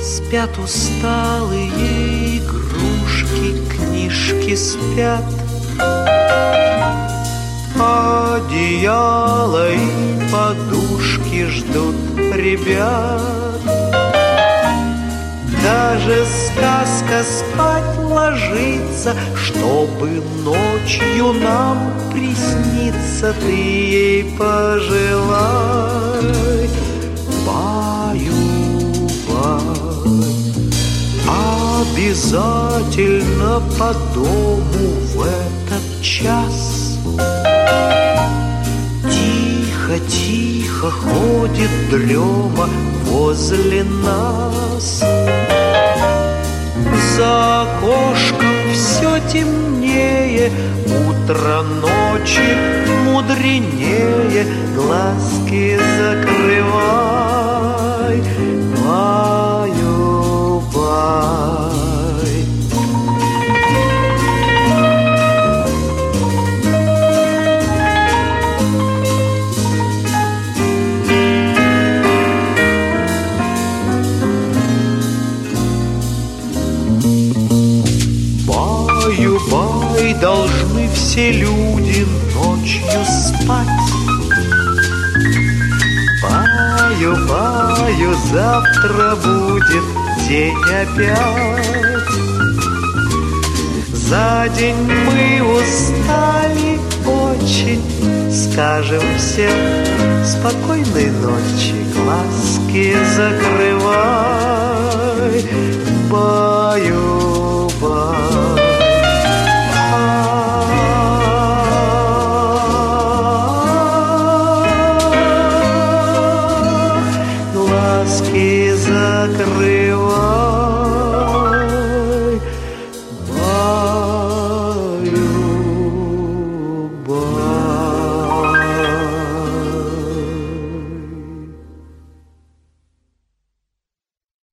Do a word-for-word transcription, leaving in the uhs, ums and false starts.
Спят усталые игрушки, книжки спят, одеяло и подушки ждут ребят. Даже сказка спать ложится, чтобы ночью нам присниться. Ты ей пожелай, баю-бай. Обязательно по дому в этот час тихо-тихо ходит дрема возле нас. За окошком все темнее, утро ночи мудренее. Глазки закрывай, баю-бай. Баю-бай, должны все люди ночью спать. Баю-баю, завтра будет день опять. За день мы устали очень, скажем всем спокойной ночи. Глазки закрывай, баю-бай. Глазки закрывай.